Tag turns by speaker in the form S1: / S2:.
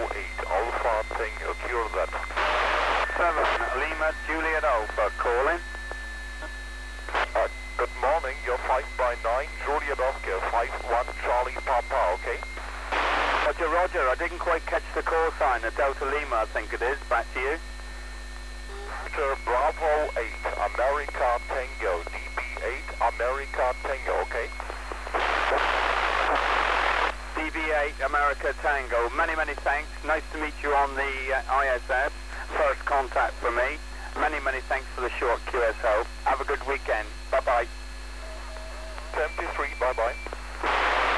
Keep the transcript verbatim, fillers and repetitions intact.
S1: eight, Alpha Tango, cure that.
S2: seven, Lima Juliet Alpha, calling.
S1: Uh, good morning, you're five by nine, Juliet Oscar, five one Charlie Papa, okay?
S2: Roger, Roger, I didn't quite catch the call sign at Delta Lima, I think it is. Back to you.
S1: Victor Bravo eight, America Tango, D B eight, America Tango, okay?
S2: D B eight, America Tango, many, many thanks. Nice to meet you on the uh, I S S. First contact for me. Many, many thanks for the short Q S O. Have a good weekend. Bye-bye.
S1: seventy-three, bye-bye.